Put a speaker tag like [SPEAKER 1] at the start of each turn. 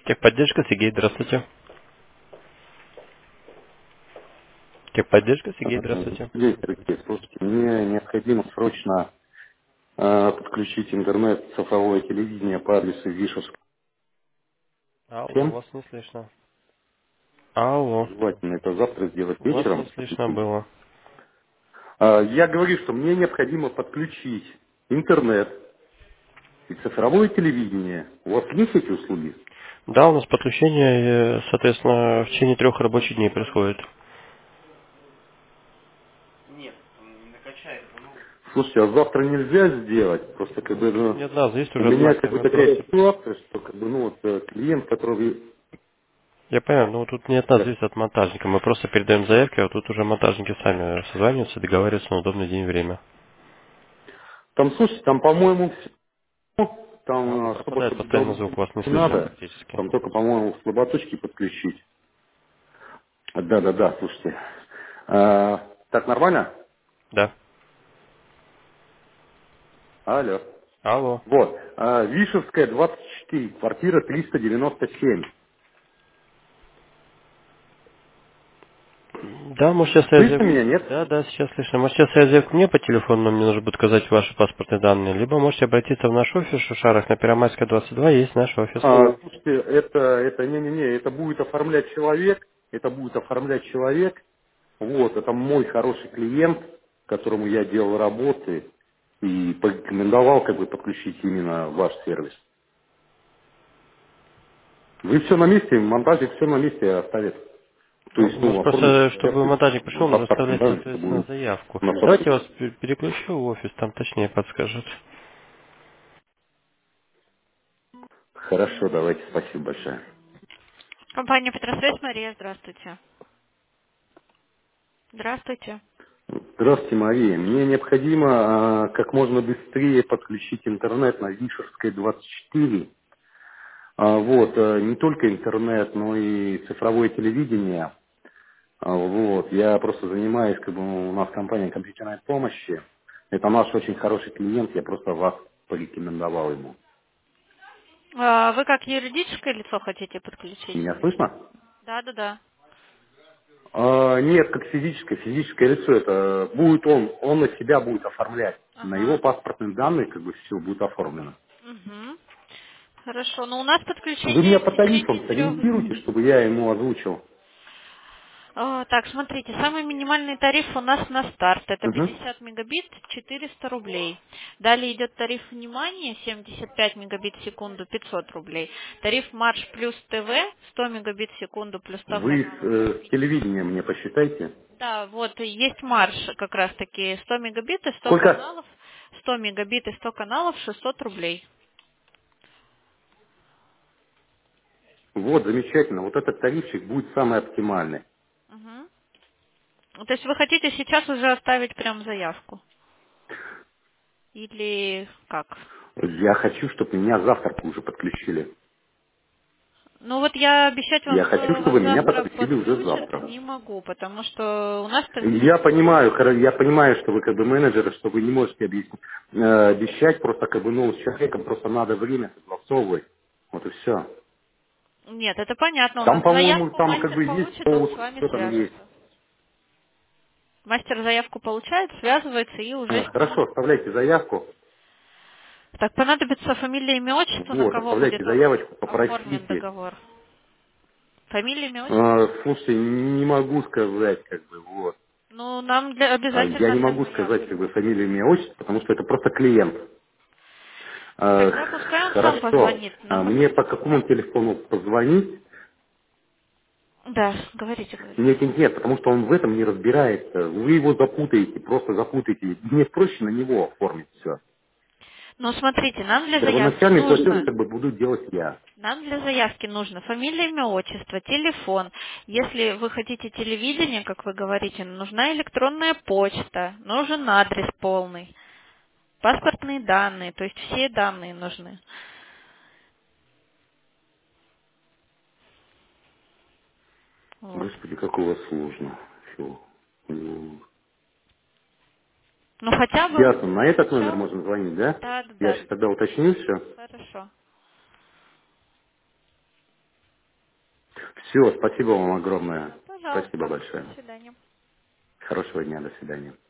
[SPEAKER 1] Техподдержка, Сергей, здравствуйте. Техподдержка, Сергей, здравствуйте.
[SPEAKER 2] Сергей, слушайте, мне необходимо срочно подключить интернет, цифровое телевидение по адресу Вишевск
[SPEAKER 1] Алло,
[SPEAKER 2] 7.
[SPEAKER 1] вас не слышно. Алло,
[SPEAKER 2] Желательно это завтра сделать
[SPEAKER 1] вас не
[SPEAKER 2] вечером.
[SPEAKER 1] слышно было.
[SPEAKER 2] Я говорю, что мне необходимо подключить интернет и цифровое телевидение. У вас есть эти услуги?
[SPEAKER 1] Да, у нас подключение, соответственно, в течение 3 рабочих дней происходит.
[SPEAKER 2] Слушайте, а завтра нельзя сделать? Просто
[SPEAKER 1] Тут не от нас зависит
[SPEAKER 2] у
[SPEAKER 1] уже от
[SPEAKER 2] меня
[SPEAKER 1] мастера. Мы
[SPEAKER 2] такая
[SPEAKER 1] просто...
[SPEAKER 2] ситуация, что клиент, который...
[SPEAKER 1] Я понял, но тут не от нас зависит от монтажника. Мы просто передаем заявки, а тут уже монтажники сами созваниваются, договариваются на удобный день и время.
[SPEAKER 2] Там, слушайте, там, по-моему,
[SPEAKER 1] Да, но
[SPEAKER 2] там особо
[SPEAKER 1] пропадает постоянно звук, вас не
[SPEAKER 2] не
[SPEAKER 1] слышно
[SPEAKER 2] надо.
[SPEAKER 1] практически.
[SPEAKER 2] Там только, по-моему, слаботочки подключить. Да, слушайте. Так, нормально?
[SPEAKER 1] Да.
[SPEAKER 2] Алло.
[SPEAKER 1] Алло.
[SPEAKER 2] Вот. Вишевская, 24, квартира 397.
[SPEAKER 1] Да, может сейчас я
[SPEAKER 2] Слышно
[SPEAKER 1] заявку...
[SPEAKER 2] меня, нет?
[SPEAKER 1] Да, сейчас слышно. Может сейчас я заявку мне по телефону, но мне нужно будет указать ваши паспортные данные, либо можете обратиться в наш офис в Шушарах на Первомайская, 22, есть наш офис.
[SPEAKER 2] Слушайте, не-не-не, это будет оформлять человек, вот, это мой хороший клиент, которому я делал работы и порекомендовал подключить именно ваш сервис. Вы все на месте, монтажник все на месте оставит. То
[SPEAKER 1] Ну,
[SPEAKER 2] есть,
[SPEAKER 1] у нас
[SPEAKER 2] оформить
[SPEAKER 1] просто, чтобы монтажник пришел, нужно
[SPEAKER 2] паспортные
[SPEAKER 1] оставлять,
[SPEAKER 2] данные,
[SPEAKER 1] соответственно,
[SPEAKER 2] чтобы
[SPEAKER 1] заявку.
[SPEAKER 2] на
[SPEAKER 1] Давайте я
[SPEAKER 2] собственность.
[SPEAKER 1] вас переключу в офис, там точнее подскажут.
[SPEAKER 2] Хорошо, давайте, спасибо большое.
[SPEAKER 3] Компания Петросвязь, Мария, здравствуйте. Здравствуйте.
[SPEAKER 2] Здравствуйте, Мария. Мне необходимо как можно быстрее подключить интернет на Вишерской 24. Вот, не только интернет, но и цифровое телевидение. Вот, я просто занимаюсь, у нас компания компьютерной помощи. Это наш очень хороший клиент, я просто вас порекомендовал ему.
[SPEAKER 3] Вы как юридическое лицо хотите подключить?
[SPEAKER 2] Меня слышно?
[SPEAKER 3] Да.
[SPEAKER 2] Нет, как физическое лицо, это будет он на себя будет оформлять. На его
[SPEAKER 3] Ага.
[SPEAKER 2] паспортные данные все будет оформлено.
[SPEAKER 3] Угу. Хорошо. Но у нас
[SPEAKER 2] Вы меня
[SPEAKER 3] подключение в
[SPEAKER 2] по
[SPEAKER 3] течение
[SPEAKER 2] тарифам
[SPEAKER 3] 3.
[SPEAKER 2] сориентируйте, чтобы я ему озвучил.
[SPEAKER 3] Так, смотрите, самый минимальный тариф у нас на старт. Это
[SPEAKER 2] Угу.
[SPEAKER 3] 50 мегабит, 400 рублей. Далее идет тариф внимания, 75 мегабит в секунду, 500 рублей. Тариф Марш плюс ТВ, 100 мегабит в секунду плюс 100
[SPEAKER 2] Вы
[SPEAKER 3] каналов.
[SPEAKER 2] с телевидения мне посчитайте.
[SPEAKER 3] Да, вот есть марш как раз таки 100 мегабит и 100
[SPEAKER 2] Сколько?
[SPEAKER 3] каналов, 100 мегабит и 100 каналов, 600 рублей.
[SPEAKER 2] Вот, замечательно. Вот этот тарифчик будет самый оптимальный.
[SPEAKER 3] Мгм. То есть вы хотите сейчас уже оставить прям заявку? Или как?
[SPEAKER 2] Я хочу, чтобы меня завтра уже подключили.
[SPEAKER 3] Ну вот я обещать вам,
[SPEAKER 2] Я хочу,
[SPEAKER 3] что вас
[SPEAKER 2] чтобы меня
[SPEAKER 3] завтра
[SPEAKER 2] подключили уже
[SPEAKER 3] подключат,
[SPEAKER 2] завтра.
[SPEAKER 3] не могу, потому что у нас...
[SPEAKER 2] Я понимаю, что вы менеджеры, что вы не можете обещать, просто с человеком просто надо время согласовывать. Вот и все.
[SPEAKER 3] Нет, это понятно, у
[SPEAKER 2] Там,
[SPEAKER 3] нас
[SPEAKER 2] по-моему,
[SPEAKER 3] заявку
[SPEAKER 2] там
[SPEAKER 3] мастер
[SPEAKER 2] есть
[SPEAKER 3] получит, он с
[SPEAKER 2] повод,
[SPEAKER 3] вами
[SPEAKER 2] что там есть.
[SPEAKER 3] свяжется. Мастер заявку получает, связывается и уже с ним.
[SPEAKER 2] Хорошо, оставляйте заявку.
[SPEAKER 3] Так, понадобится фамилия, имя, отчество, на
[SPEAKER 2] Вот,
[SPEAKER 3] кого будет
[SPEAKER 2] оставляйте заявочку,
[SPEAKER 3] оформлен
[SPEAKER 2] попросите.
[SPEAKER 3] договор. Фамилия, имя, отчество?
[SPEAKER 2] Слушайте, не могу сказать, вот.
[SPEAKER 3] Ну, нам
[SPEAKER 2] Я
[SPEAKER 3] обязательно
[SPEAKER 2] не
[SPEAKER 3] для
[SPEAKER 2] могу сказать,
[SPEAKER 3] заявки.
[SPEAKER 2] фамилию, имя, отчество, потому что это просто клиент.
[SPEAKER 3] Тогда пускай он сам
[SPEAKER 2] Хорошо.
[SPEAKER 3] позвонит. Нам
[SPEAKER 2] Мне по какому телефону позвонить?
[SPEAKER 3] Да, говорите.
[SPEAKER 2] Нет, потому что он в этом не разбирается. Вы его запутаете, просто запутаете. Мне проще на него оформить все.
[SPEAKER 3] Ну, смотрите, нам для заявки
[SPEAKER 2] Первоначальный платеж
[SPEAKER 3] нужно.
[SPEAKER 2] буду делать я.
[SPEAKER 3] Нам для заявки нужно фамилия, имя, отчество, телефон. Если вы хотите телевидение, как вы говорите, нужна электронная почта, нужен адрес полный, паспортные данные, то есть все данные нужны. Вот.
[SPEAKER 2] Господи, как у вас сложно. Всё.
[SPEAKER 3] Ну, хотя бы
[SPEAKER 2] Ясно. На этот номер
[SPEAKER 3] сначала.
[SPEAKER 2] можно звонить, да?
[SPEAKER 3] Да.
[SPEAKER 2] Я сейчас тогда уточню все.
[SPEAKER 3] Хорошо.
[SPEAKER 2] Все, спасибо вам огромное. Спасибо
[SPEAKER 3] Пожалуйста.
[SPEAKER 2] большое.
[SPEAKER 3] До свидания.
[SPEAKER 2] Хорошего дня, до свидания.